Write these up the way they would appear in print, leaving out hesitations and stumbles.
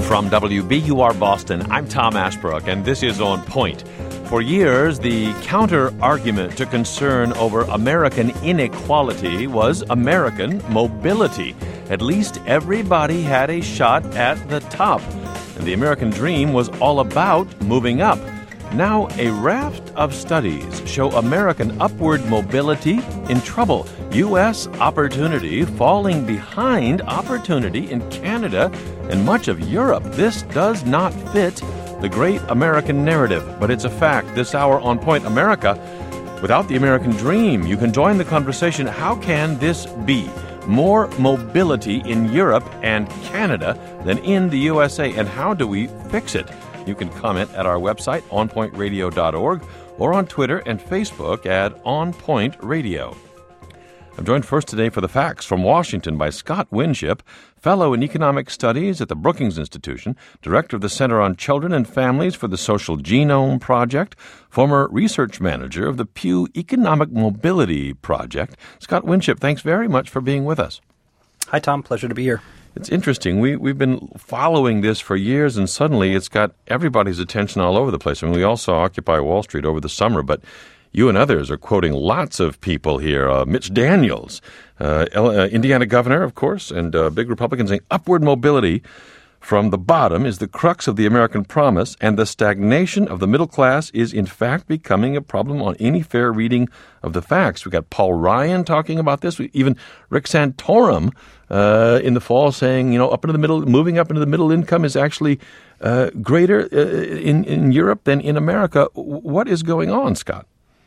From WBUR Boston, I'm Tom Ashbrook, and this is On Point. For years, the counter-argument to concern over American inequality was American mobility. At least everybody had a shot at the top, and the American dream was all about moving up. Now, a raft of studies show American upward mobility in trouble. U.S. opportunity falling behind opportunity in Canada and much of Europe. This does not fit the great American narrative, but it's a fact. This hour on Point America, without the American dream, you can join the conversation. How can this be? More mobility in Europe and Canada than in the USA, and how do we fix it? You can comment at our website, onpointradio.org, or on Twitter and Facebook at onpointradio. I'm joined first today for the facts from Washington by Scott Winship, fellow in economic studies at the Brookings Institution, director of the Center on Children and Families for the Social Genome Project, former research manager of the Pew Economic Mobility Project. Scott Winship, thanks very much for being with us. Hi, Tom. Pleasure to be here. It's interesting. We've been following this for years, and suddenly it's got everybody's attention all over the place. I mean, we all saw Occupy Wall Street over the summer, but you and others are quoting lots of people here. Mitch Daniels, Indiana governor, of course, and big Republican, saying upward mobility from the bottom is the crux of the American promise, and the stagnation of the middle class is, in fact, becoming a problem on any fair reading of the facts. We got Paul Ryan talking about this. Even Rick Santorum in the fall saying, up into the middle, moving up into the middle income is actually greater in Europe than in America. What is going on, Scott?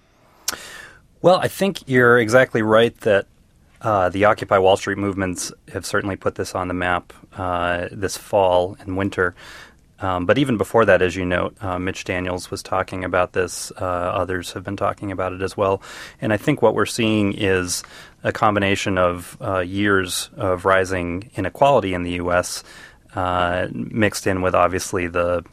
Well, I think you're exactly right that the Occupy Wall Street movements have certainly put this on the map this fall and winter. But even before that, as you note, Mitch Daniels was talking about this. Others have been talking about it as well. And I think what we're seeing is a combination of years of rising inequality in the U.S. Mixed in with obviously the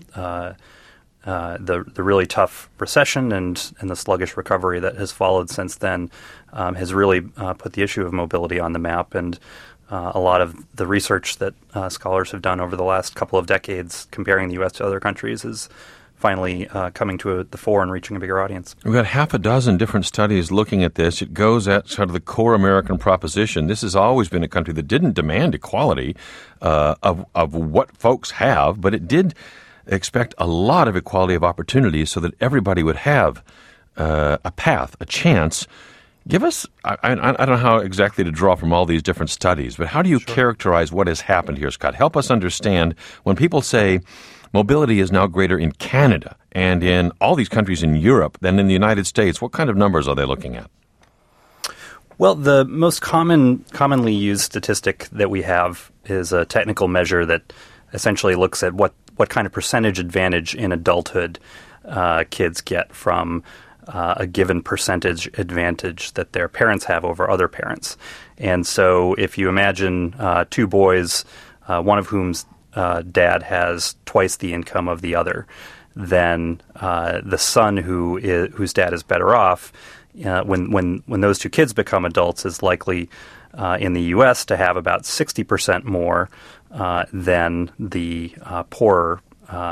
really tough recession and the sluggish recovery that has followed since then has really put the issue of mobility on the map. And a lot of the research that scholars have done over the last couple of decades comparing the U.S. to other countries is finally coming to the fore and reaching a bigger audience. We've got half a dozen different studies looking at this. It goes at sort of the core American proposition. This has always been a country that didn't demand equality of what folks have, but it did expect a lot of equality of opportunities so that everybody would have a path, a chance. Give us, I don't know how exactly to draw from all these different studies, but how do you characterize what has happened here, Scott? Help us understand when people say mobility is now greater in Canada and in all these countries in Europe than in the United States. What kind of numbers are they looking at? Well, the most commonly used statistic that we have is a technical measure that essentially looks at what kind of percentage advantage in adulthood kids get from a given percentage advantage that their parents have over other parents. And so if you imagine two boys, one of whom's dad has twice the income of the other, then the son whose dad is better off, when those two kids become adults, is likely in the U.S. to have about 60% more than the poorer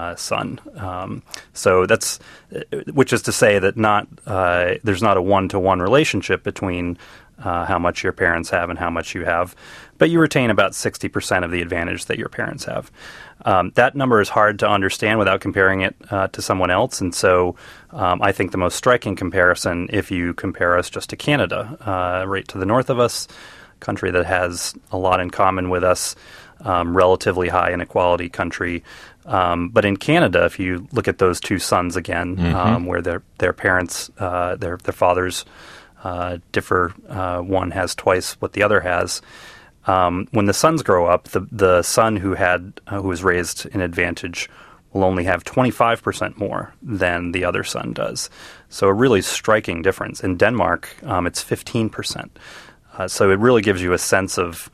son. So that's, which is to say that there's not a one-to-one relationship between how much your parents have and how much you have, but you retain about 60% of the advantage that your parents have. That number is hard to understand without comparing it to someone else, and so I think the most striking comparison, if you compare us just to Canada, right to the north of us, a country that has a lot in common with us, relatively high inequality country. But in Canada, if you look at those two sons again, where their parents, their fathers differ, one has twice what the other has. When the sons grow up, the son who was raised in advantage will only have 25% more than the other son does. So a really striking difference. In Denmark, it's 15%. So it really gives you a sense of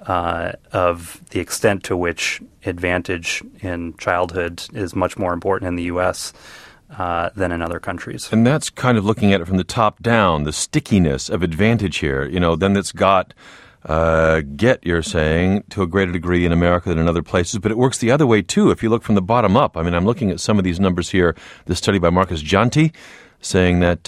the extent to which advantage in childhood is much more important in the U.S. Than in other countries. And that's kind of looking at it from the top down, the stickiness of advantage here. Then it's got get, you're saying, to a greater degree in America than in other places, but it works the other way, too, if you look from the bottom up. I mean, I'm looking at some of these numbers here, this study by Marcus Janti, saying that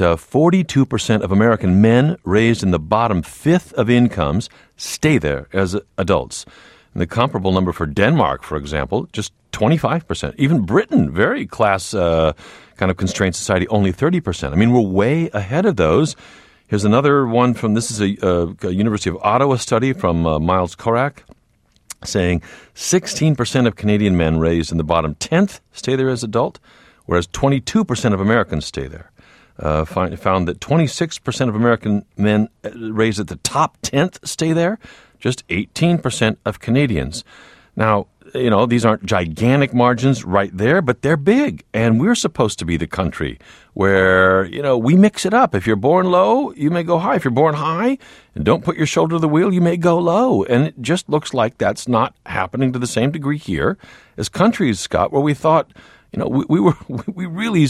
42% of American men raised in the bottom fifth of incomes stay there as adults. And the comparable number for Denmark, for example, just 25%. Even Britain, very class kind of constrained society, only 30%. I mean, we're way ahead of those. Here's another one from, this is a University of Ottawa study from Miles Korak, saying 16% of Canadian men raised in the bottom 10th stay there as adult, whereas 22% of Americans stay there. Found that 26% of American men raised at the top 10th stay there, just 18% of Canadians. Now, you know, these aren't gigantic margins right there, but they're big. And we're supposed to be the country where, you know, we mix it up. If you're born low, you may go high. If you're born high and don't put your shoulder to the wheel, you may go low. And it just looks like that's not happening to the same degree here as countries, Scott, where we thought, you know, we really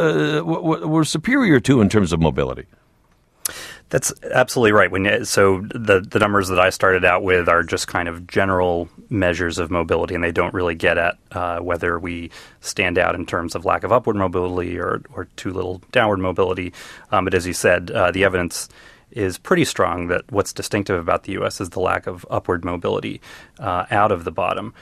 were superior to in terms of mobility. That's absolutely right. So the numbers that I started out with are just kind of general measures of mobility, and they don't really get at whether we stand out in terms of lack of upward mobility or too little downward mobility. But as you said, the evidence is pretty strong that what's distinctive about the U.S. is the lack of upward mobility out of the bottom.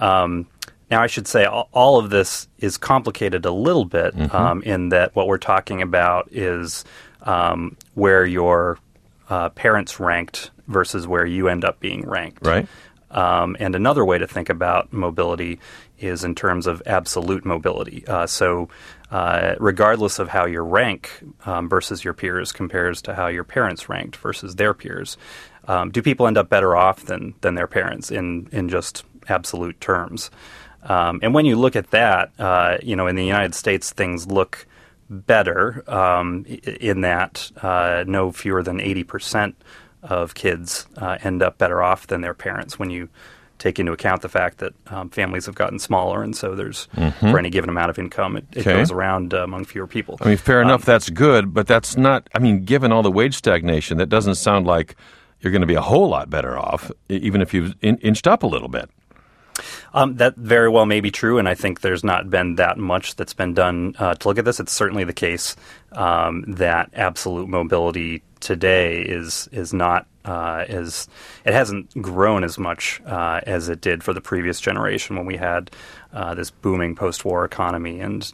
Now, I should say all of this is complicated a little bit in that what we're talking about is where your parents ranked versus where you end up being ranked. Right. And another way to think about mobility is in terms of absolute mobility. So regardless of how your rank versus your peers compares to how your parents ranked versus their peers, do people end up better off than their parents in just absolute terms? And when you look at that, you know, in the United States, things look better in that no fewer than 80% of kids end up better off than their parents when you take into account the fact that families have gotten smaller, and so there's for any given amount of income, it goes around among fewer people. I mean, fair enough, that's good, but that's not, I mean, given all the wage stagnation, that doesn't sound like you're going to be a whole lot better off, even if you've inched up a little bit. That very well may be true, and I think there's not been that much that's been done to look at this. It's certainly the case that absolute mobility today is not it hasn't grown as much as it did for the previous generation when we had this booming post-war economy, and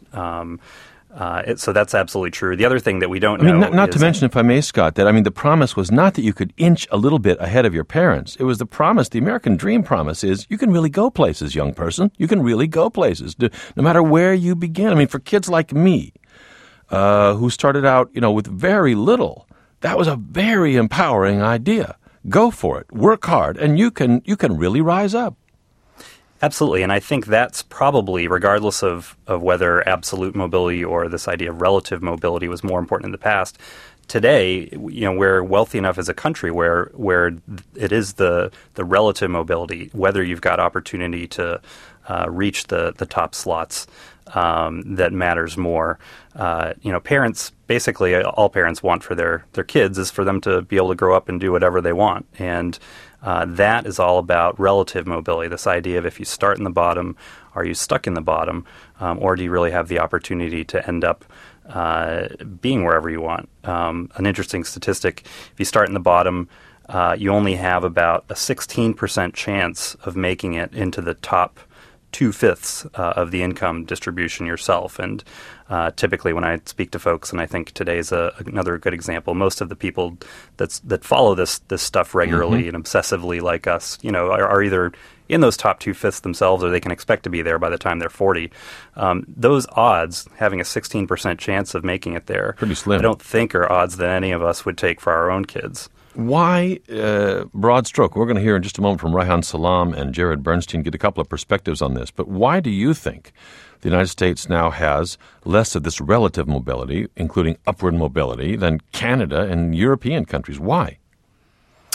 so that's absolutely true. The other thing that we don't know not to mention, if I may, Scott, that, I mean, the promise was not that you could inch a little bit ahead of your parents. It was the promise, the American dream promise is you can really go places, young person. You can really go places, no matter where you begin. I mean, for kids like me, who started out, you know, with very little, that was a very empowering idea. Go for it, work hard, and you can really rise up. Absolutely, and I think that's probably, regardless of whether absolute mobility or this idea of relative mobility was more important in the past, today, you know, we're wealthy enough as a country where it is the relative mobility, whether you've got opportunity to reach the top slots, that matters more. You know, parents, basically all parents want for their kids is for them to be able to grow up and do whatever they want, and that is all about relative mobility, this idea of if you start in the bottom, are you stuck in the bottom, or do you really have the opportunity to end up being wherever you want? An interesting statistic, if you start in the bottom, you only have about a 16% chance of making it into the top 2/5 of the income distribution yourself. And typically when I speak to folks, and I think today's another good example, most of the people that follow this stuff regularly and obsessively like us, you know, are either in those top 2/5 themselves or they can expect to be there by the time they're 40. Those odds, having a 16% chance of making it there, pretty slim. I don't think are odds that any of us would take for our own kids. Why, broad stroke, we're going to hear in just a moment from Reihan Salam and Jared Bernstein, get a couple of perspectives on this, but why do you think the United States now has less of this relative mobility, including upward mobility, than Canada and European countries? Why?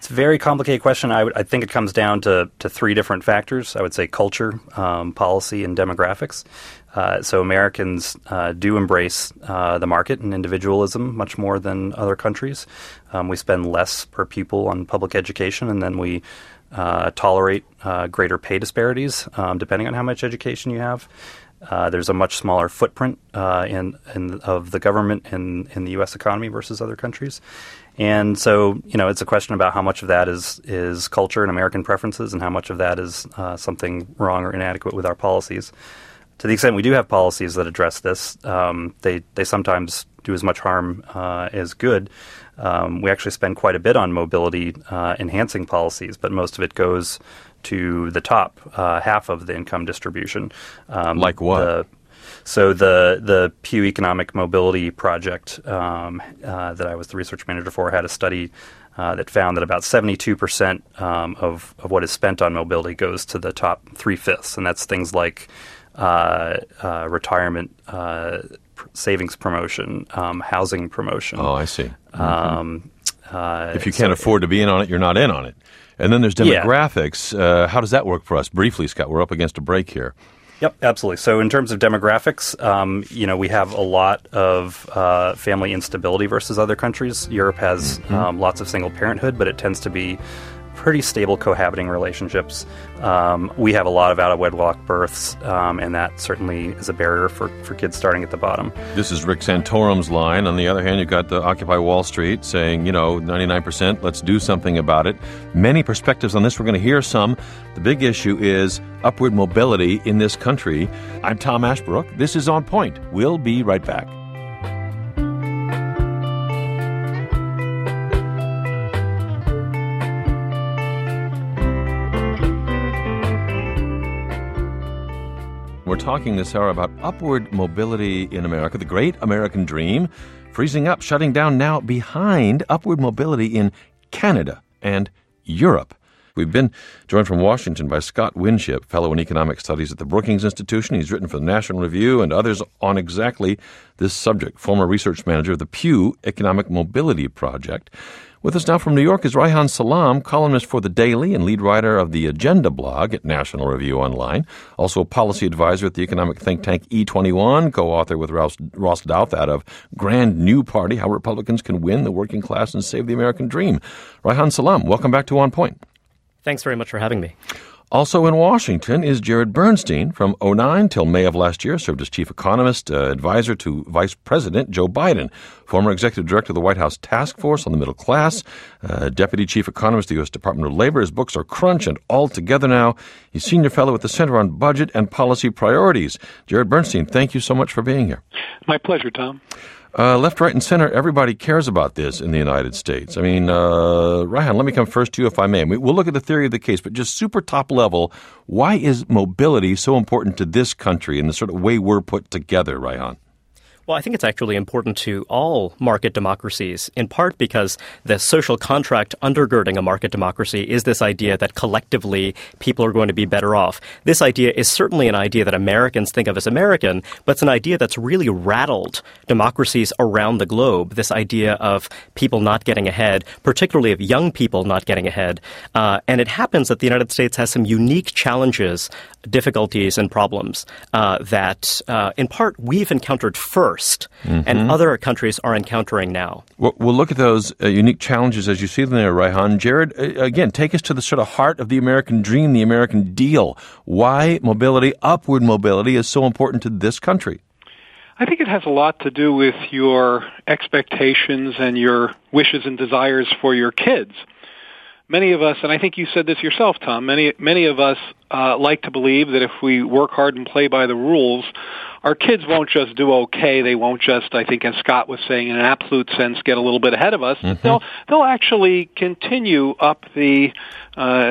It's a very complicated question. I think it comes down to three different factors. I would say culture, policy, and demographics. So Americans do embrace the market and individualism much more than other countries. We spend less per pupil on public education, and then we tolerate greater pay disparities depending on how much education you have. There's a much smaller footprint of the government in the U.S. economy versus other countries. And so, it's a question about how much of that is culture and American preferences and how much of that is something wrong or inadequate with our policies. To the extent we do have policies that address this, they sometimes do as much harm as good. We actually spend quite a bit on mobility enhancing policies, but most of it goes to the top half of the income distribution. Like what? The Pew Economic Mobility Project that I was the research manager for had a study that found that about 72% of what is spent on mobility goes to the top 3/5, and that's things like retirement savings promotion, housing promotion. Oh, I see. If you can't afford to be in on it, you're not in on it. And then there's demographics. Yeah. How does that work for us? Briefly, Scott, we're up against a break here. Yep, absolutely. So in terms of demographics, we have a lot of family instability versus other countries. Europe has lots of single parenthood, but it tends to be pretty stable cohabiting relationships. We have a lot of out-of-wedlock births, and that certainly is a barrier for kids starting at the bottom. This is Rick Santorum's line. On the other hand, you've got the Occupy Wall Street saying, 99%, let's do something about it. Many perspectives on this. We're going to hear some. The big issue is upward mobility in this country. I'm Tom Ashbrook. This is On Point. We'll be right back. We're talking this hour about upward mobility in America, the great American dream, freezing up, shutting down now behind upward mobility in Canada and Europe. We've been joined from Washington by Scott Winship, fellow in economic studies at the Brookings Institution. He's written for the National Review and others on exactly this subject, former research manager of the Pew Economic Mobility Project. With us now from New York is Reihan Salam, columnist for The Daily and lead writer of the Agenda blog at National Review Online, also a policy advisor at the economic think tank E21, co-author with Ross Douthat of Grand New Party, How Republicans Can Win the Working Class and Save the American Dream. Reihan Salam, welcome back to On Point. Thanks very much for having me. Also in Washington is Jared Bernstein. From 2009 till May of last year, served as chief economist, advisor to Vice President Joe Biden, former executive director of the White House Task Force on the Middle Class, deputy chief economist of the U.S. Department of Labor. His books are Crunch and All Together Now. He's senior fellow at the Center on Budget and Policy Priorities. Jared Bernstein, thank you so much for being here. My pleasure, Tom. Left, right, and center, everybody cares about this in the United States. I mean, Reihan, let me come first to you if I may. We'll look at the theory of the case, but just super top level, why is mobility so important to this country and the sort of way we're put together, Reihan? Well, I think it's actually important to all market democracies, in part because the social contract undergirding a market democracy is this idea that collectively people are going to be better off. This idea is certainly an idea that Americans think of as American, but it's an idea that's really rattled democracies around the globe, this idea of people not getting ahead, particularly of young people not getting ahead. And it happens that the United States has some unique challenges, difficulties, and problems that, in part, we've encountered first. And other countries are encountering now. We'll look at those unique challenges as you see them there, Reihan. Jared, again, take us to the sort of heart of the American dream, the American deal. Why mobility, upward mobility, is so important to this country? I think it has a lot to do with your expectations and your wishes and desires for your kids. Many of us, and I think you said this yourself, Tom, many of us like to believe that if we work hard and play by the rules, our kids won't just do okay. They won't just, I think, as Scott was saying, in an absolute sense, get a little bit ahead of us. They'll actually continue up the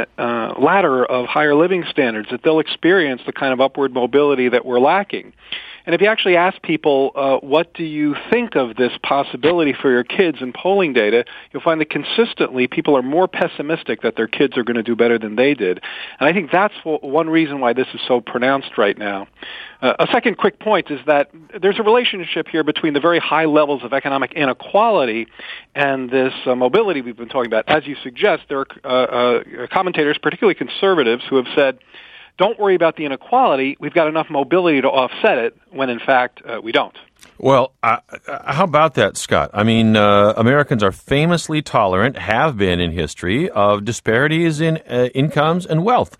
ladder of higher living standards, that they'll experience the kind of upward mobility that we're lacking. And if you actually ask people, what do you think of this possibility for your kids in polling data, you'll find that consistently people are more pessimistic that their kids are going to do better than they did. And I think that's one reason why this is so pronounced right now. A second quick point is that there's a relationship here between the very high levels of economic inequality and this mobility we've been talking about. As you suggest, there are commentators, particularly conservatives, who have said, don't worry about the inequality. We've got enough mobility to offset it, when in fact we don't. Well, how about that, Scott? I mean, Americans are famously tolerant, have been in history, of disparities in incomes and wealth.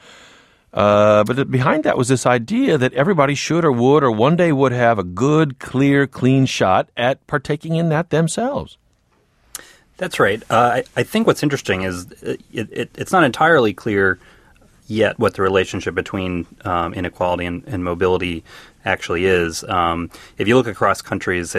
But behind that was this idea that everybody should or would or one day would have a good, clear, clean shot at partaking in that themselves. That's right. I think what's interesting is it's not entirely clear yet what the relationship between inequality and mobility actually is. If you look across countries,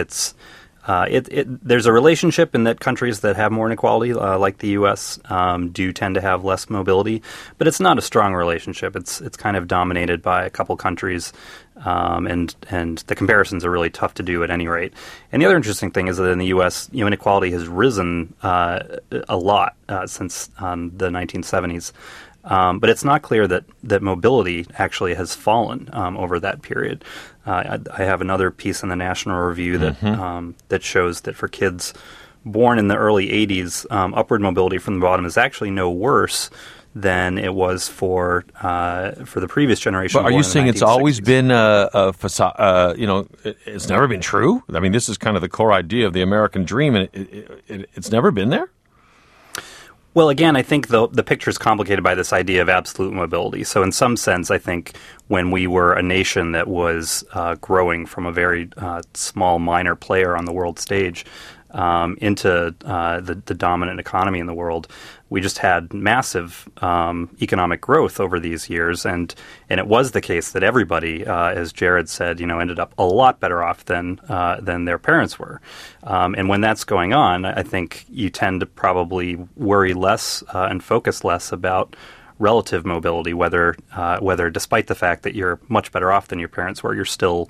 there's a relationship in that countries that have more inequality, like the U.S., do tend to have less mobility, but it's not a strong relationship. It's kind of dominated by a couple countries, and the comparisons are really tough to do at any rate. And the other interesting thing is that in the U.S., inequality has risen a lot since the 1970s. But it's not clear that mobility actually has fallen over that period. I have another piece in the National Review that that shows that for kids born in the early 80s, upward mobility from the bottom is actually no worse than it was for the previous generation. But are you saying it's always been a facade? It's never been true? I mean, this is kind of the core idea of the American dream, and it's never been there? Well, again, I think the picture is complicated by this idea of absolute mobility. So in some sense, I think when we were a nation that was growing from a very small, minor player on the world stage into the dominant economy in the world, we just had massive economic growth over these years, and it was the case that everybody, as Jared said, ended up a lot better off than their parents were. And when that's going on, I think you tend to probably worry less and focus less about relative mobility, whether despite the fact that you're much better off than your parents were, you're still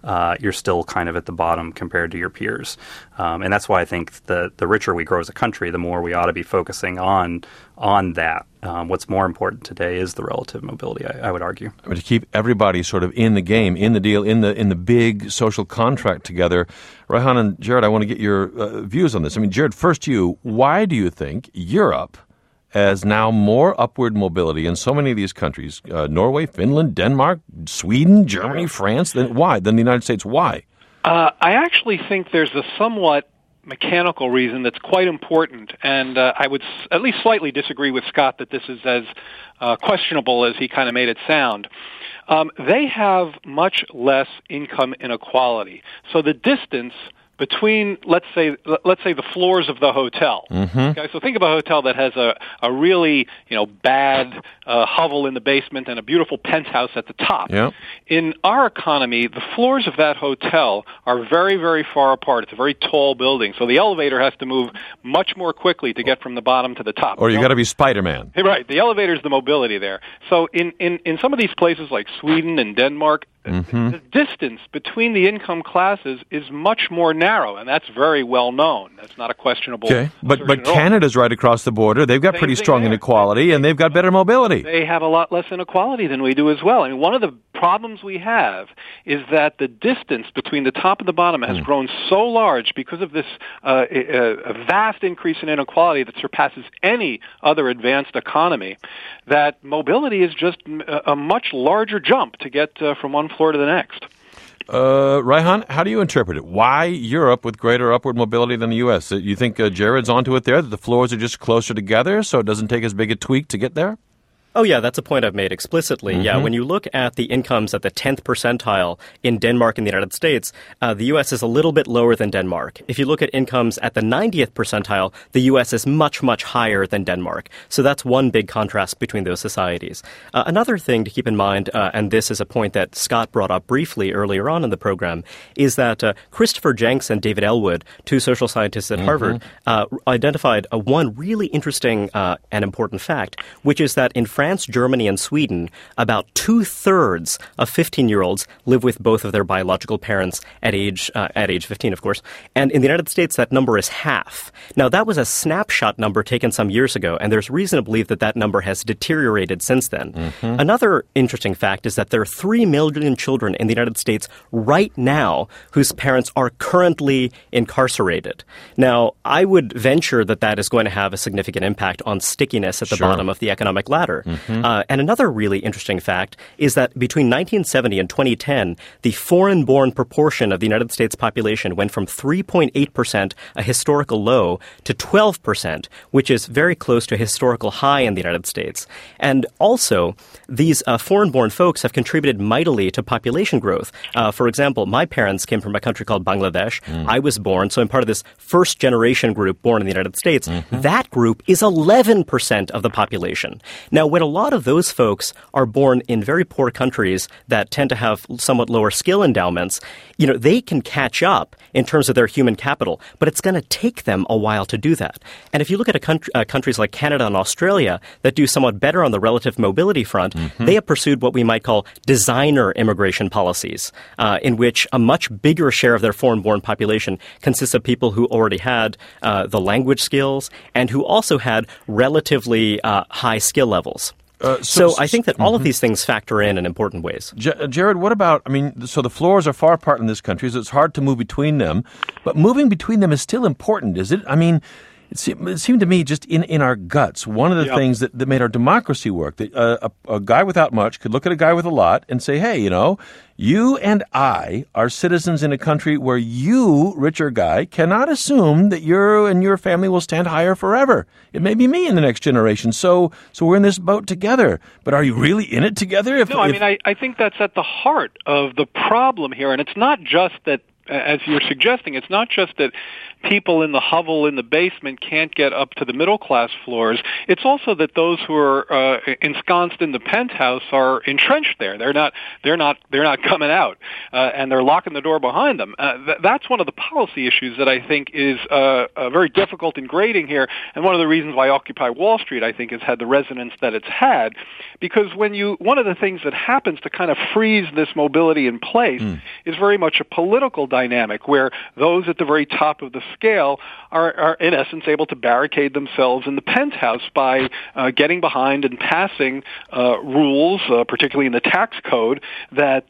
kind of at the bottom compared to your peers. And that's why I think the richer we grow as a country, the more we ought to be focusing on that. What's more important today is the relative mobility, I would argue. I mean, to keep everybody sort of in the game, in the deal, in the big social contract together. Reihan and Jared, I want to get your views on this. I mean, Jared, first why do you think Europe has now more upward mobility in so many of these countries, Norway, Finland, Denmark, Sweden, Germany, France, than the United States? Why? I actually think there's a somewhat mechanical reason that's quite important, and I would at least slightly disagree with Scott that this is as questionable as he kind of made it sound. They have much less income inequality. So the distance between, let's say the floors of the hotel. Okay, so think of a hotel that has a really bad hovel in the basement and a beautiful penthouse at the top. Yep. In our economy, the floors of that hotel are very, very far apart. It's a very tall building, so the elevator has to move much more quickly to get from the bottom to the top. Or you got to be Spider-Man. Right. The elevator is the mobility there. So in some of these places like Sweden and Denmark, the distance between the income classes is much more narrow, and that's very well known. That's not a questionable. Okay, but Canada's right across the border. They've got pretty strong inequality, and they've got better mobility. They have a lot less inequality than we do as well. I mean, one of the problems we have is that the distance between the top and the bottom has grown so large because of this a vast increase in inequality that surpasses any other advanced economy, that mobility is just a much larger jump to get from one floor to the next. Reihan, how do you interpret it? Why Europe with greater upward mobility than the U.S.? You think Jared's onto it there, that the floors are just closer together, so it doesn't take as big a tweak to get there? Oh, yeah, that's a point I've made explicitly. Yeah, when you look at the incomes at the 10th percentile in Denmark and the United States, the U.S. is a little bit lower than Denmark. If you look at incomes at the 90th percentile, the U.S. is much, much higher than Denmark. So that's one big contrast between those societies. Another thing to keep in mind, and this is a point that Scott brought up briefly earlier on in the program, is that Christopher Jenks and David Ellwood, two social scientists at Harvard, identified one really interesting and important fact, which is that in France, France, Germany, and Sweden, about 2/3 of 15-year-olds live with both of their biological parents at age 15, of course. And in the United States, that number is half. Now, that was a snapshot number taken some years ago, and there's reason to believe that that number has deteriorated since then. Mm-hmm. Another interesting fact is that there are 3 million children in the United States right now whose parents are currently incarcerated. Now, I would venture that that is going to have a significant impact on stickiness at the bottom of the economic ladder. Mm-hmm. And another really interesting fact is that between 1970 and 2010, the foreign-born proportion of the United States population went from 3.8%, a historical low, to 12%, which is very close to a historical high in the United States. And also, these foreign-born folks have contributed mightily to population growth. For example, my parents came from a country called Bangladesh. I was born, so I'm part of this first-generation group born in the United States. Mm-hmm. That group is 11% of the population. Now, when a lot of those folks are born in very poor countries that tend to have somewhat lower skill endowments, they can catch up in terms of their human capital, but it's going to take them a while to do that. And if you look at countries like Canada and Australia that do somewhat better on the relative mobility front, mm-hmm. they have pursued what we might call designer immigration policies, in which a much bigger share of their foreign-born population consists of people who already had the language skills and who also had relatively high skill levels. So I think that all of these things factor in important ways. Jared, what about, so the floors are far apart in this country, so it's hard to move between them. But moving between them is still important, is it? It seemed to me just in our guts, one of the things that made our democracy work, that a guy without much could look at a guy with a lot and say, hey, you and I are citizens in a country where you, richer guy, cannot assume that you and your family will stand higher forever. It may be me in the next generation. So we're in this boat together. But are you really in it together? I think that's at the heart of the problem here. And it's not just that, as you're suggesting, it's not just that people in the hovel in the basement can't get up to the middle class floors. It's also that those who are ensconced in the penthouse are entrenched there. They're not coming out, and they're locking the door behind them. That's one of the policy issues that I think is very difficult in grading here, and one of the reasons why Occupy Wall Street, I think, has had the resonance that it's had, because one of the things that happens to kind of freeze this mobility in place is very much a political dynamic where those at the very top of the scale are in essence able to barricade themselves in the penthouse by getting behind and passing rules, particularly in the tax code, that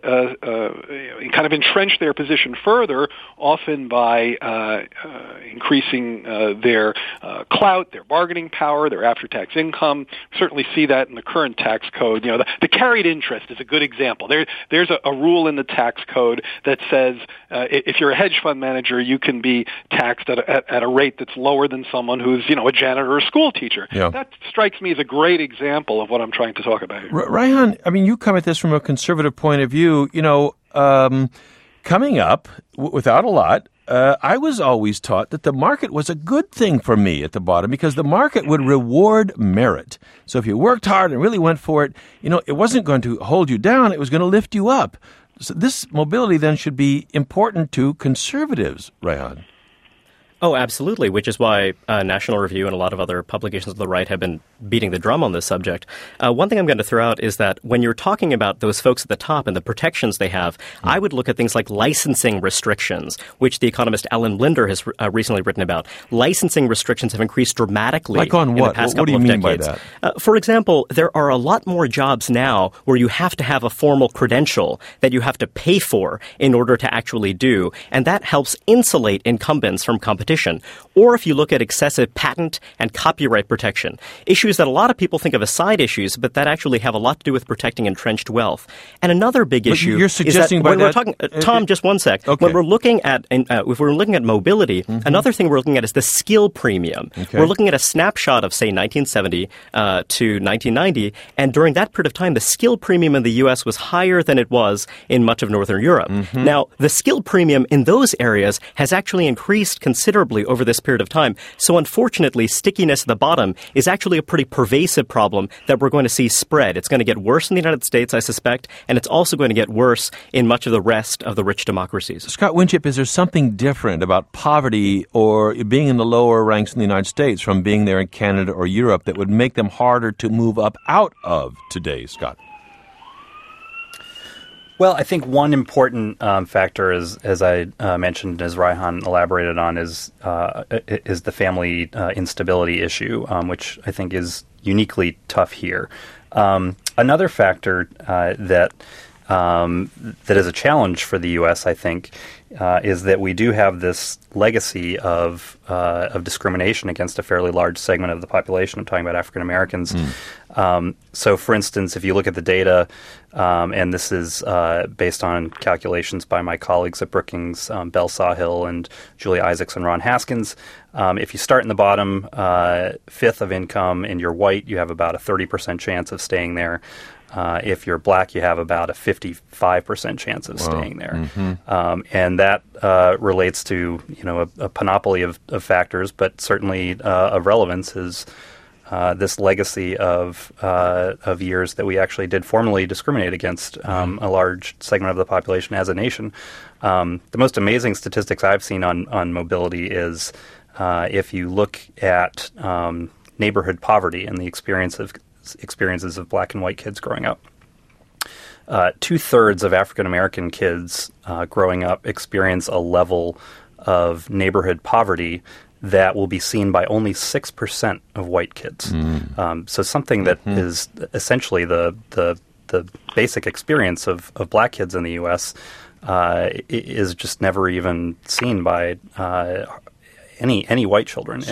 kind of entrench their position further, often by increasing their clout, their bargaining power, their after-tax income. We certainly see that in the current tax code. The carried interest is a good example. There's a rule in the tax code that says if you're a hedge fund manager, you can be taxed at a rate that's lower than someone who's, a janitor or a school teacher. Yeah. That strikes me as a great example of what I'm trying to talk about here. Reihan, you come at this from a conservative point of view. Coming up without a lot, I was always taught that the market was a good thing for me at the bottom because the market would reward merit. So if you worked hard and really went for it, it wasn't going to hold you down. It was going to lift you up. So this mobility then should be important to conservatives, Reihan. Oh, absolutely, which is why National Review and a lot of other publications of the right have been beating the drum on this subject. One thing I'm going to throw out is that when you're talking about those folks at the top and the protections they have, I would look at things like licensing restrictions, which the economist Alan Blinder has recently written about. Licensing restrictions have increased dramatically like on what? In the past couple of decades. What do you mean by that? For example, there are a lot more jobs now where you have to have a formal credential that you have to pay for in order to actually do, and that helps insulate incumbents from competition. Or if you look at excessive patent and copyright protection, issues that a lot of people think of as side issues, but that actually have a lot to do with protecting entrenched wealth. And another big issue you're suggesting is that when by we're talking, Tom, just one sec. Okay. When we're looking at, if we're looking at mobility, another thing we're looking at is the skill premium. Okay. We're looking at a snapshot of, say, 1970 to 1990, and during that period of time, the skill premium in the U.S. was higher than it was in much of Northern Europe. Now, the skill premium in those areas has actually increased considerably considerably over this period of time. So unfortunately, stickiness at the bottom is actually a pretty pervasive problem that we're going to see spread. It's going to get worse in the United States, I suspect, and it's also going to get worse in much of the rest of the rich democracies. Scott Winship, is there something different about poverty or being in the lower ranks in the United States from being there in Canada or Europe that would make them harder to move up out of today, Scott? Well, I think one important factor, as I mentioned, as Reihan elaborated on, is the family instability issue, which I think is uniquely tough here. Another factor that is a challenge for the U.S., I think, is that we do have this legacy of discrimination against a fairly large segment of the population. I'm talking about African Americans. So, for instance, if you look at the data, and this is based on calculations by my colleagues at Brookings, Bell Sawhill and Julia Isaacs and Ron Haskins, if you start in the bottom fifth of income and you're white, you have about a 30% chance of staying there. If you're black, you have about a 55% chance of staying there. And that relates to, a panoply of factors, but certainly of relevance is this legacy of years that we actually did formally discriminate against a large segment of the population as a nation. The most amazing statistics I've seen on mobility is if you look at neighborhood poverty and the experiences of black and white kids growing up. 2/3 of African American kids growing up experience a level of neighborhood poverty that will be seen by only 6% of white kids. So something that is essentially the basic experience of black kids in the U.S. Is just never even seen by any white children,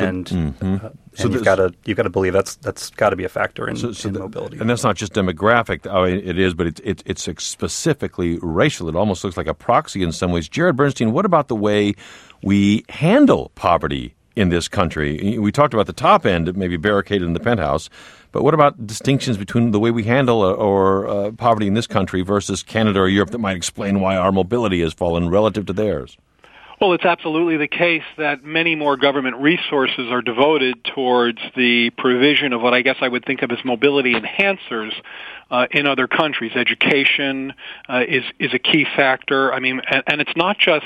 you've got to believe that's got to be a factor in mobility. And that's not just demographic. It is, but it's specifically racial. It almost looks like a proxy in some ways. Jared Bernstein, what about the way we handle poverty in this country? We talked about the top end, maybe barricaded in the penthouse, but what about distinctions between the way we handle poverty in this country versus Canada or Europe that might explain why our mobility has fallen relative to theirs? Well, it's absolutely the case that many more government resources are devoted towards the provision of what I guess I would think of as mobility enhancers in other countries. Education is a key factor. I mean, and it's not just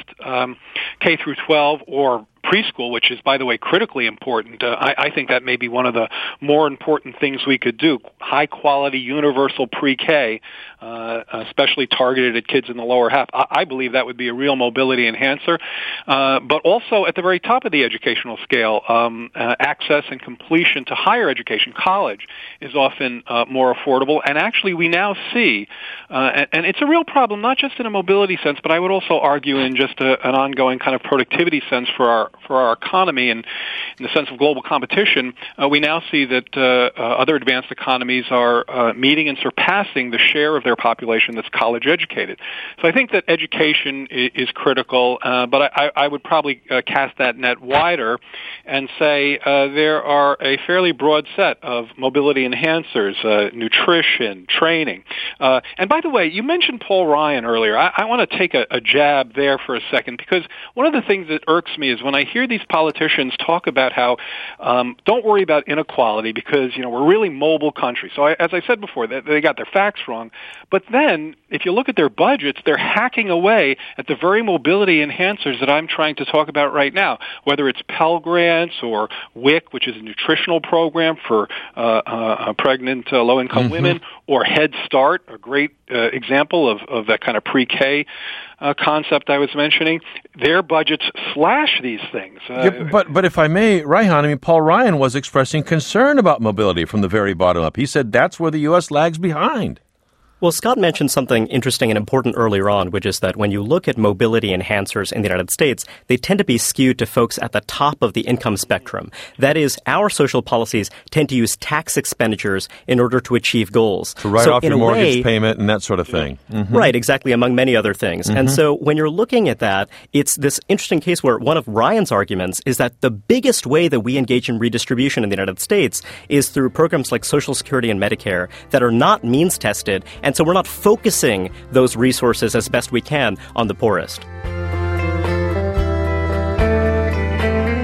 K through 12 or preschool, which is, by the way, critically important. I think that may be one of the more important things we could do. High-quality, universal pre-K, especially targeted at kids in the lower half. I believe that would be a real mobility enhancer. But also at the very top of the educational scale, access and completion to higher education, college, is often more affordable. And actually, we now see, and it's a real problem, not just in a mobility sense, but I would also argue in just an ongoing kind of productivity sense for our economy and in the sense of global competition. We now see that other advanced economies are meeting and surpassing the share of their population that's college educated. So I think that education is critical, but I would probably cast that net wider and say there are a fairly broad set of mobility enhancers, nutrition, training. And by the way, you mentioned Paul Ryan earlier. I want to take a jab there for a second, because one of the things that irks me is when I hear these politicians talk about how don't worry about inequality because, we're a really mobile country. So as I said before, they got their facts wrong. But then if you look at their budgets, they're hacking away at the very mobility enhancers that I'm trying to talk about right now, whether it's Pell Grants or WIC, which is a nutritional program for pregnant low-income women, or Head Start, a great example of that kind of pre-K concept I was mentioning. Their budgets slash these things. But if I may, Reihan, Paul Ryan was expressing concern about mobility from the very bottom up. He said that's where the U.S. lags behind. Well, Scott mentioned something interesting and important earlier on, which is that when you look at mobility enhancers in the United States, they tend to be skewed to folks at the top of the income spectrum. That is, our social policies tend to use tax expenditures in order to achieve goals. To write off your mortgage payment and that sort of thing. Right, exactly, among many other things. And so when you're looking at that, it's this interesting case where one of Ryan's arguments is that the biggest way that we engage in redistribution in the United States is through programs like Social Security and Medicare that are not means-tested, and so we're not focusing those resources as best we can on the poorest.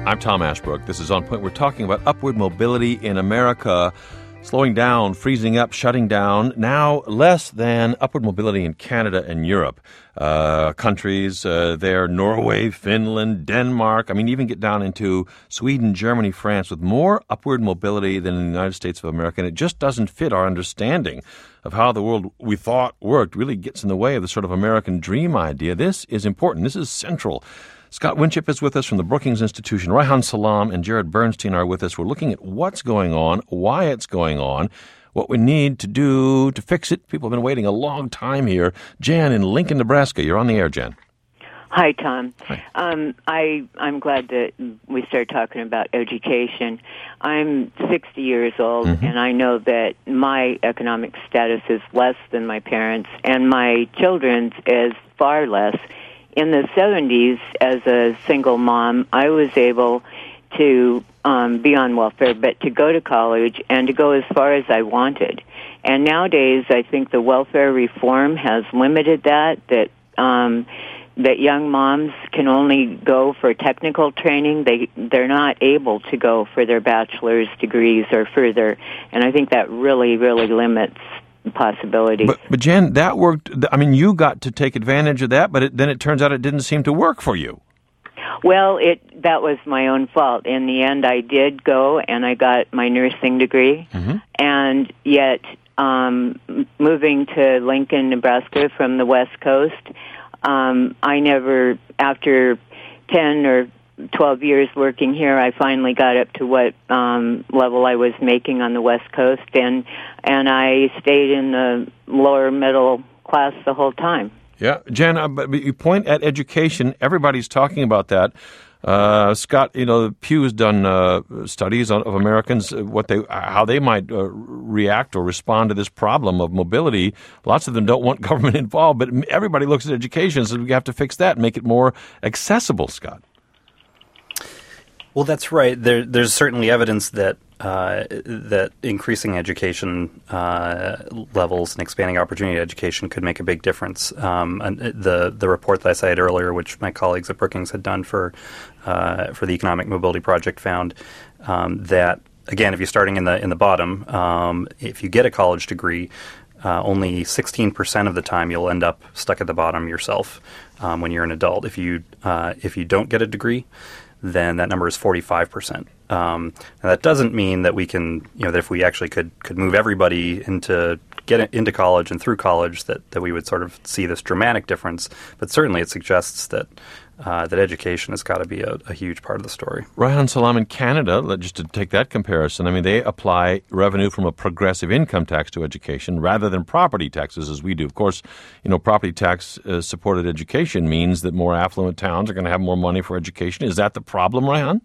I'm Tom Ashbrook. This is On Point. We're talking about upward mobility in America, slowing down, freezing up, shutting down. Now less than upward mobility in Canada and Europe. Countries there, Norway, Finland, Denmark. I mean, even get down into Sweden, Germany, France, with more upward mobility than in the United States of America. And it just doesn't fit our understanding of how the world we thought worked, really gets in the way of the sort of American dream idea. This is important. This is central. Scott Winship is with us from the Brookings Institution. Reihan Salam and Jared Bernstein are with us. We're looking at what's going on, why it's going on, what we need to do to fix it. People have been waiting a long time here. Jan in Lincoln, Nebraska. You're on the air, Jan. Hi, Tom. Hi. I'm glad that we started talking about education. I'm 60 years old, and I know that my economic status is less than my parents', and my children's is far less. In the 70s, as a single mom, I was able to be on welfare, but to go to college and to go as far as I wanted. And nowadays, I think the welfare reform has limited that young moms can only go for technical training. They're not able to go for their bachelor's degrees or further. And I think that really, really limits possibilities. But Jan, that worked. I mean, you got to take advantage of that, but then it turns out it didn't seem to work for you. Well, that was my own fault. In the end, I did go and I got my nursing degree, and yet moving to Lincoln, Nebraska from the West Coast, I never, after 10 or 12 years working here, I finally got up to what level I was making on the West Coast, and I stayed in the lower middle class the whole time. Yeah, Jan, but you point at education. Everybody's talking about that. Scott, Pew has done studies of Americans, how they might react or respond to this problem of mobility. Lots of them don't want government involved, but everybody looks at education and says we have to fix that and make it more accessible, Scott. Well, that's right. There's certainly evidence that that increasing education levels and expanding opportunity education could make a big difference. And the report that I cited earlier, which my colleagues at Brookings had done for the Economic Mobility Project, found that, again, if you're starting in the bottom, if you get a college degree, only 16% of the time you'll end up stuck at the bottom yourself when you're an adult. If you don't get a degree, then that number is 45%. Now that doesn't mean that we can, that if we actually could move everybody get into college and through college, that we would sort of see this dramatic difference. But certainly it suggests that education has got to be a huge part of the story. Reihan Salam in Canada, just to take that comparison, I mean, they apply revenue from a progressive income tax to education rather than property taxes as we do. Of course, property tax supported education means that more affluent towns are going to have more money for education. Is that the problem, Reihan?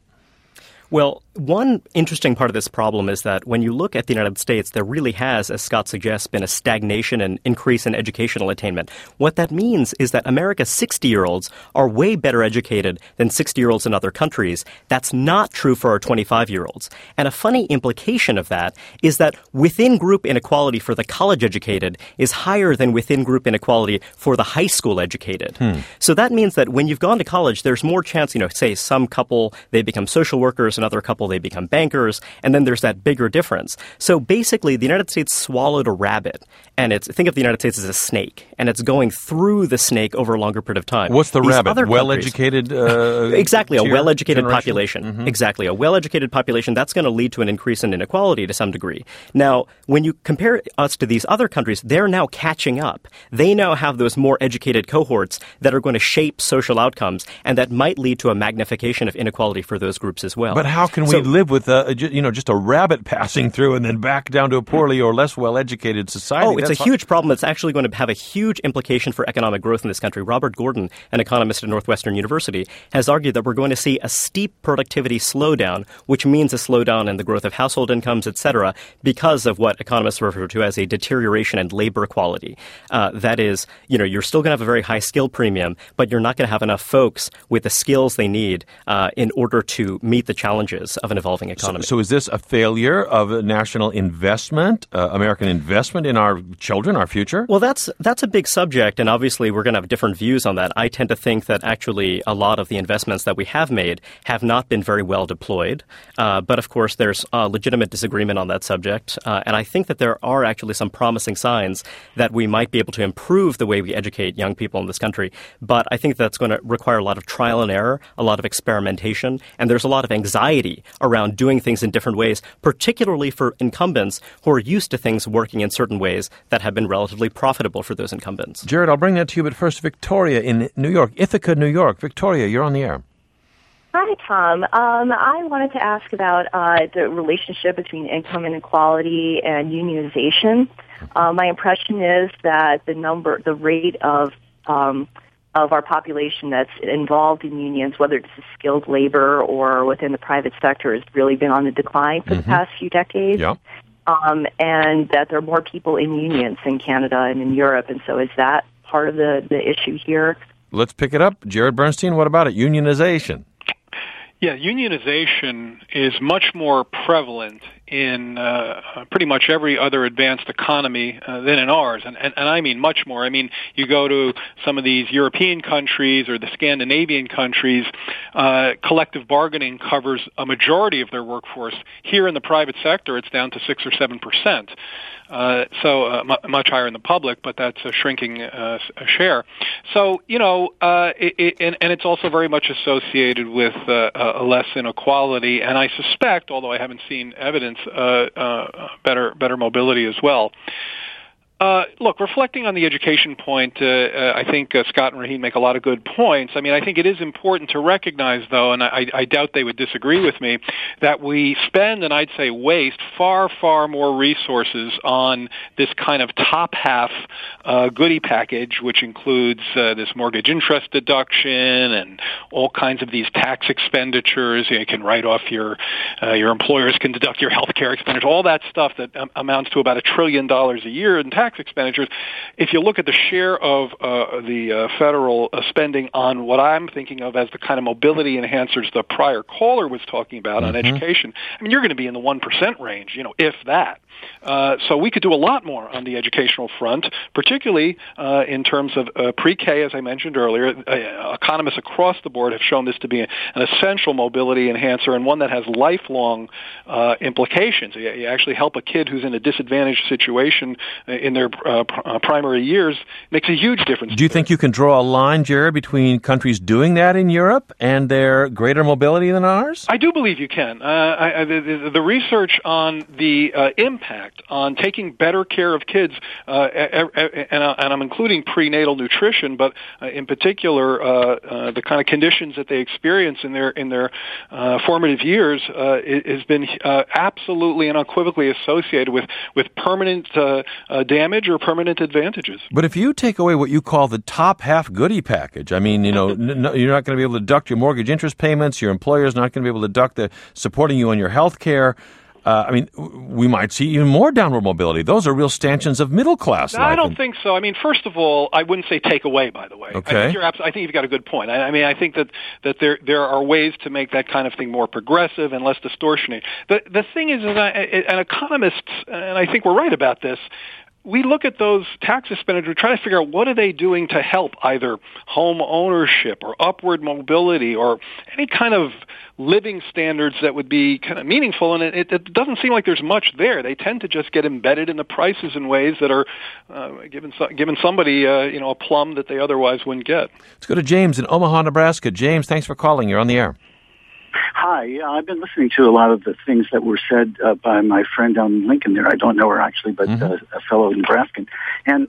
Well, one interesting part of this problem is that when you look at the United States, there really has, as Scott suggests, been a stagnation and increase in educational attainment. What that means is that America's 60-year-olds are way better educated than 60-year-olds in other countries. That's not true for our 25-year-olds. And a funny implication of that is that within-group inequality for the college-educated is higher than within-group inequality for the high school-educated. So that means that when you've gone to college, there's more chance, say some couple, they become social workers, another couple, they become bankers, and then there's that bigger difference. So basically, the United States swallowed a rabbit, and think of the United States as a snake, and it's going through the snake over a longer period of time. What's the rabbit? Well-educated exactly, a well-educated generation? Population. Exactly, a well-educated population, that's going to lead to an increase in inequality to some degree. Now, when you compare us to these other countries, they're now catching up. They now have those more educated cohorts that are going to shape social outcomes, and that might lead to a magnification of inequality for those groups as well. But how can we live with just a rabbit passing through and then back down to a poorly or less well-educated society? Oh, it's a huge problem that's actually going to have a huge implication for economic growth in this country. Robert Gordon, an economist at Northwestern University, has argued that we're going to see a steep productivity slowdown, which means a slowdown in the growth of household incomes, et cetera, because of what economists refer to as a deterioration in labor quality. That is, you're still going to have a very high skill premium, but you're not going to have enough folks with the skills they need in order to meet the challenges challenges of an evolving economy. So is this a failure of a national investment, American investment in our children, our future? Well, that's a big subject, and obviously we're going to have different views on that. I tend to think that actually a lot of the investments that we have made have not been very well deployed. But of course, there's legitimate disagreement on that subject. And I think that there are actually some promising signs that we might be able to improve the way we educate young people in this country. But I think that's going to require a lot of trial and error, a lot of experimentation, and there's a lot of anxiety around doing things in different ways, particularly for incumbents who are used to things working in certain ways that have been relatively profitable for those incumbents. Jared, I'll bring that to you, but first, Victoria in New York, Ithaca, New York. Victoria, you're on the air. Hi, Tom. I wanted to ask about the relationship between income inequality and unionization. My impression is that the rate of our population that's involved in unions, whether it's skilled labor or within the private sector, has really been on the decline for the past few decades. Yeah. And that there are more people in unions in Canada and in Europe. And so is that part of the issue here? Let's pick it up. Jared Bernstein, what about it? Unionization. Yeah, unionization is much more prevalent in pretty much every other advanced economy than in ours. And I mean much more. I mean, you go to some of these European countries or the Scandinavian countries, collective bargaining covers a majority of their workforce. Here in the private sector, it's down to 6 or 7%. So much higher in the public, but that's a shrinking share. So, and it's also very much associated with less inequality, and I suspect, although I haven't seen evidence, better mobility as well. Look, reflecting on the education point, I think Scott and Raheen make a lot of good points. I mean, I think it is important to recognize, though, and I doubt they would disagree with me, that we spend, and I'd say waste, far, far more resources on this kind of top half goodie package, which includes this mortgage interest deduction and all kinds of these tax expenditures. You can write off your employers can deduct your health care expenditures, all that stuff that amounts to about $1 trillion a year in tax expenditures. If you look at the share of the federal spending on what I'm thinking of as the kind of mobility enhancers the prior caller was talking about on education, I mean, you're going to be in the 1% range, if that. So we could do a lot more on the educational front, particularly in terms of pre-K, as I mentioned earlier. Economists across the board have shown this to be an essential mobility enhancer and one that has lifelong implications. You actually help a kid who's in a disadvantaged situation in their primary years, makes a huge difference. Do you think you can draw a line, Jared, between countries doing that in Europe and their greater mobility than ours? I do believe you can. The research on the impact on taking better care of kids, and I'm including prenatal nutrition, but in particular the kind of conditions that they experience in their formative years has been absolutely and unequivocally associated with permanent damage or permanent advantages. But if you take away what you call the top half goodie package, I mean, you're not going to be able to deduct your mortgage interest payments, your employer's not going to be able to deduct the supporting you on your health care. I mean, we might see even more downward mobility. Those are real stanchions of middle class life. I don't think so. I mean, first of all, I wouldn't say take away, by the way. Okay. I think you've got a good point. I mean, I think that there are ways to make that kind of thing more progressive and less distortionate. The thing is an economist, and I think we're right about this, we look at those tax expenditures, try to figure out what are they doing to help either home ownership or upward mobility or any kind of living standards that would be kind of meaningful, and it doesn't seem like there's much there. They tend to just get embedded in the prices in ways that are giving somebody a plum that they otherwise wouldn't get. Let's go to James in Omaha, Nebraska. James, thanks for calling. You're on the air. Hi. Yeah, I've been listening to a lot of the things that were said by my friend down in Lincoln there. I don't know her actually, but a fellow Nebraskan. And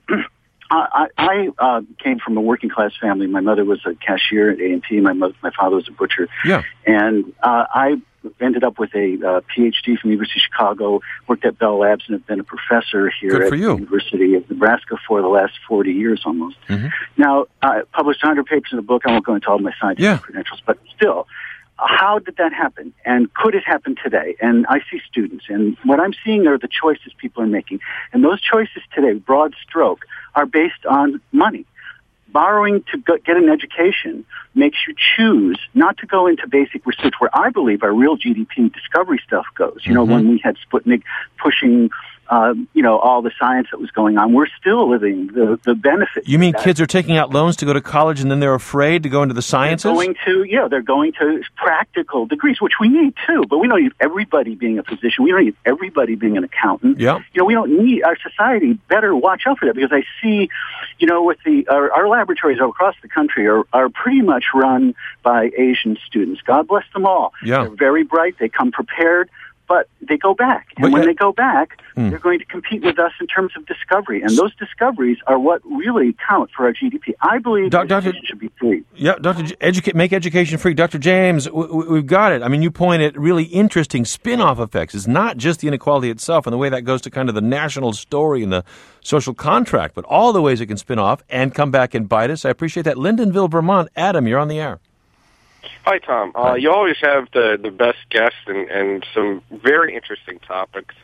I came from a working class family. My mother was a cashier at A&P. My father was a butcher. Yeah. And I ended up with a PhD from the University of Chicago, worked at Bell Labs, and have been a professor here at the University of Nebraska for the last 40 years almost. Now, I published 100 papers in a book. I won't go into all my scientific credentials, but still, how did that happen? And could it happen today? And I see students, and what I'm seeing are the choices people are making. And those choices today, broad stroke, are based on money. borrowing to get an education makes you choose not to go into basic research, where I believe our real GDP discovery stuff goes. You know, when we had Sputnik pushing, all the science that was going on, we're still living the benefits. You mean kids are taking out loans to go to college and then they're afraid to go into the sciences? They're going to practical degrees, which we need too, but we don't need everybody being a physician. We don't need everybody being an accountant. Yeah. We don't need, our society better watch out for that, because I see, with our laboratories across the country are pretty much run by Asian students. God bless them all. Yeah. They're very bright. They come prepared. But they go back. And when they go back, they're going to compete with us in terms of discovery. And those discoveries are what really count for our GDP. I believe education should be free. Yeah, make education free. Dr. James, we've got it. I mean, you point at really interesting spin-off effects. It's not just the inequality itself and the way that goes to kind of the national story and the social contract, but all the ways it can spin off and come back and bite us. I appreciate that. Lyndonville, Vermont. Adam, you're on the air. Hi, Tom. You always have the best guests and some very interesting topics.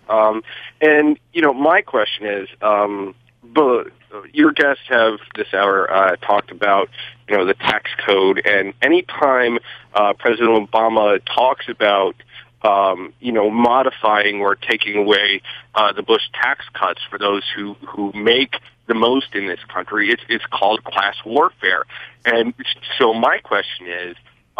My question is, your guests have this hour talked about, the tax code, and any time President Obama talks about, modifying or taking away the Bush tax cuts for those who make the most in this country, it's called class warfare. And so my question is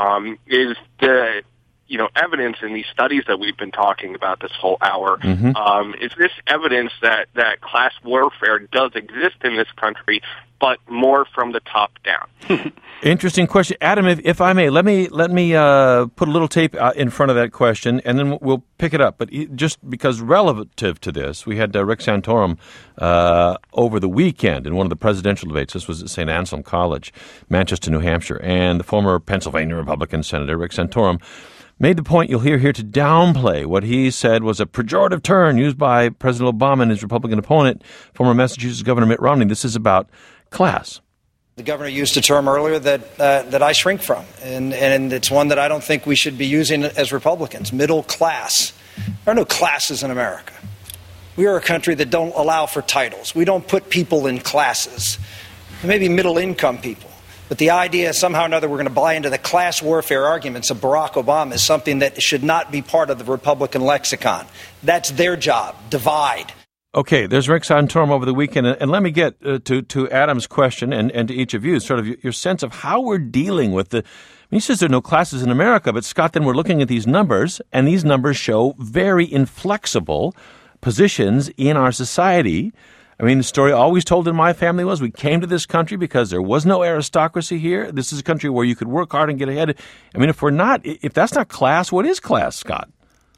the evidence in these studies that we've been talking about this whole hour, is this evidence that class warfare does exist in this country, but more from the top down? Interesting question. Adam, if I may, let me put a little tape in front of that question, and then we'll pick it up. But just because relative to this, we had Rick Santorum over the weekend in one of the presidential debates. This was at St. Anselm College, Manchester, New Hampshire. And the former Pennsylvania Republican Senator, Rick Santorum, made the point you'll hear here to downplay what he said was a pejorative term used by President Obama and his Republican opponent, former Massachusetts Governor Mitt Romney. This is about class. The governor used a term earlier that I shrink from, and it's one that I don't think we should be using as Republicans, middle class. There are no classes in America. We are a country that don't allow for titles. We don't put people in classes. There may be middle-income people. But the idea somehow or another we're going to buy into the class warfare arguments of Barack Obama is something that should not be part of the Republican lexicon. That's their job. Divide. Okay, there's Rick Santorum over the weekend. And let me get to Adam's question and to each of you, sort of your sense of how we're dealing with he says there are no classes in America, but Scott, then we're looking at these numbers, and these numbers show very inflexible positions in our society. I mean, the story always told in my family was we came to this country because there was no aristocracy here. This is a country where you could work hard and get ahead. I mean, if that's not class, what is class, Scott?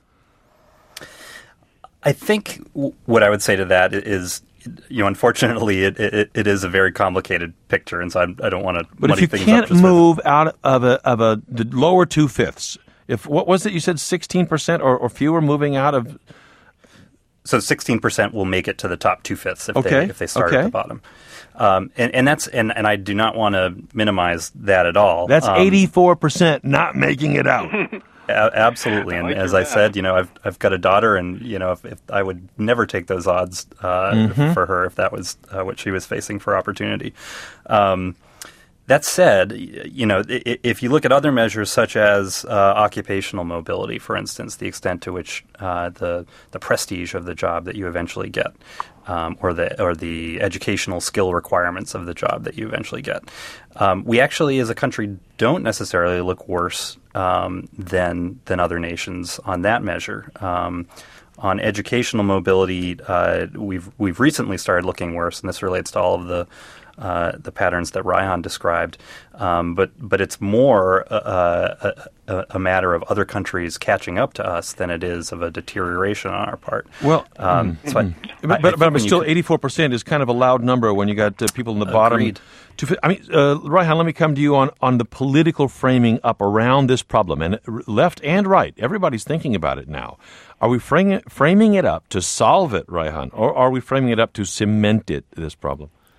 I think what I would say to that is, unfortunately, it is a very complicated picture, and so I don't want to. But if you can't move out of the lower 2/5, what was it you said, 16% or fewer moving out of? So 16% will make it to the top 2/5 if they start at the bottom, and I do not want to minimize that at all. That's 84% not making it out. Absolutely, and as I said, I've got a daughter, and if I would never take those odds for her if that was what she was facing for opportunity. That said, if you look at other measures such as occupational mobility, for instance, the extent to which the prestige of the job that you eventually get, or the educational skill requirements of the job that you eventually get, we actually, as a country, don't necessarily look worse than other nations on that measure. On educational mobility, we've recently started looking worse, and this relates to all of the patterns that Reihan described, but it's more a matter of other countries catching up to us than it is of a deterioration on our part. Well, but still, 84% is kind of a loud number when you got people in the bottom. Reihan, let me come to you on the political framing up around this problem, and left and right, everybody's thinking about it now. Are we framing it up to solve it, Reihan, or are we framing it up to cement this problem?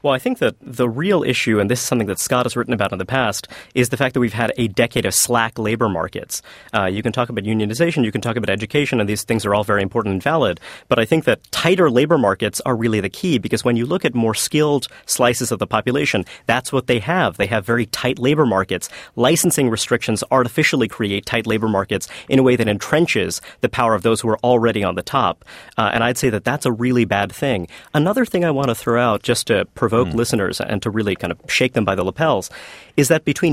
Well, I think that the real issue, and this is something that Scott has written about in the past, is the fact that we've had a decade of slack labor markets. You can talk about unionization, you can talk about education, and these things are all very important and valid. But I think that tighter labor markets are really the key, because when you look at more skilled slices of the population, that's what they have. They have very tight labor markets. Licensing restrictions artificially create tight labor markets in a way that entrenches the power of those who are already on the top. And I'd say that that's a really bad thing. Another thing I want to throw out, just to provoke listeners and to really kind of shake them by the lapels, is that between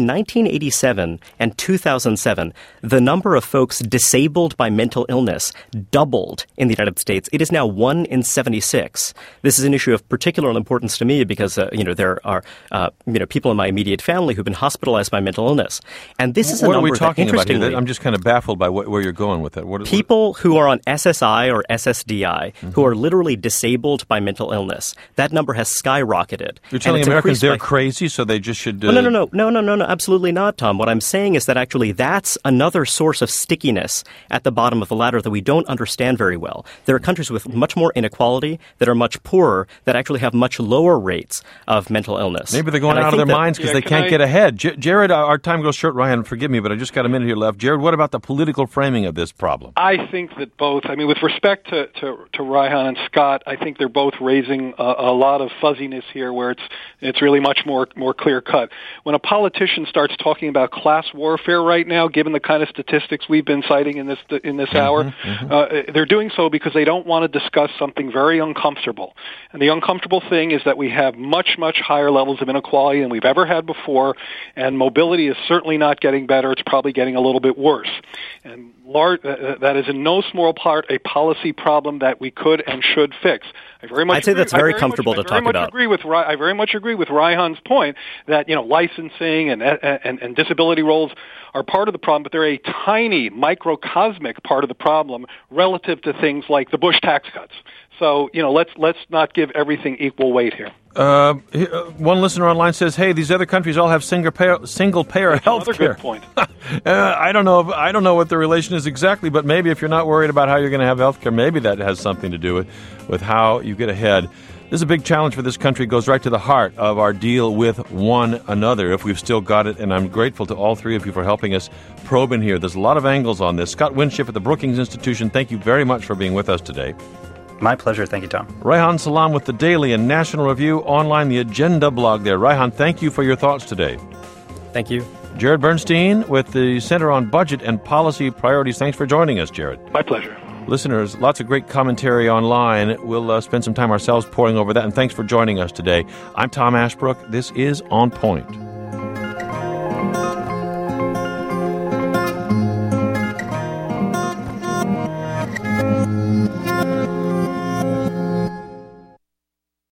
1987 and 2007, the number of folks disabled by mental illness doubled in the United States. It is now 1 in 76. This is an issue of particular importance to me because, there are, people in my immediate family who've been hospitalized by mental illness. And this is a number that, what are we talking about here? I'm just kind of baffled by where you're going with that. People who are on SSI or SSDI, who are literally disabled by mental illness, that number has skyrocketed. You're telling Americans they're crazy, so they just should... No, absolutely not, Tom. What I'm saying is that actually that's another source of stickiness at the bottom of the ladder that we don't understand very well. There are countries with much more inequality that are much poorer that actually have much lower rates of mental illness. Maybe they're going out of their minds because they can't get ahead. Jared, our time goes short. Ryan, forgive me, but I just got a minute here left. Jared, what about the political framing of this problem? I think that both, with respect to Ryan and Scott, I think they're both raising a lot of fuzziness here where it's really much more clear cut. When a politician starts talking about class warfare right now, given the kind of statistics we've been citing in this hour, they're doing so because they don't want to discuss something very uncomfortable. And the uncomfortable thing is that we have much, much higher levels of inequality than we've ever had before, and mobility is certainly not getting better. It's probably getting a little bit worse. And that is in no small part a policy problem that we could and should fix. I'd say that's very comfortable to talk about. I very much agree with Raihan's point that licensing and disability roles are part of the problem, but they're a tiny microcosmic part of the problem relative to things like the Bush tax cuts. So let's not give everything equal weight here. One listener online says, "Hey, these other countries all have single payer health care." Another good point. I don't know what the relation is exactly, but maybe if you're not worried about how you're going to have health care, maybe that has something to do with how you get ahead. This is a big challenge for this country. It goes right to the heart of our deal with one another, if we've still got it. And I'm grateful to all three of you for helping us probe in here. There's a lot of angles on this. Scott Winship at the Brookings Institution, thank you very much for being with us today. My pleasure. Thank you, Tom. Raihan Salam with the Daily and National Review online, the Agenda blog there. Raihan, thank you for your thoughts today. Thank you. Jared Bernstein with the Center on Budget and Policy Priorities. Thanks for joining us, Jared. My pleasure. Listeners, lots of great commentary online. We'll spend some time ourselves poring over that, and thanks for joining us today. I'm Tom Ashbrook. This is On Point.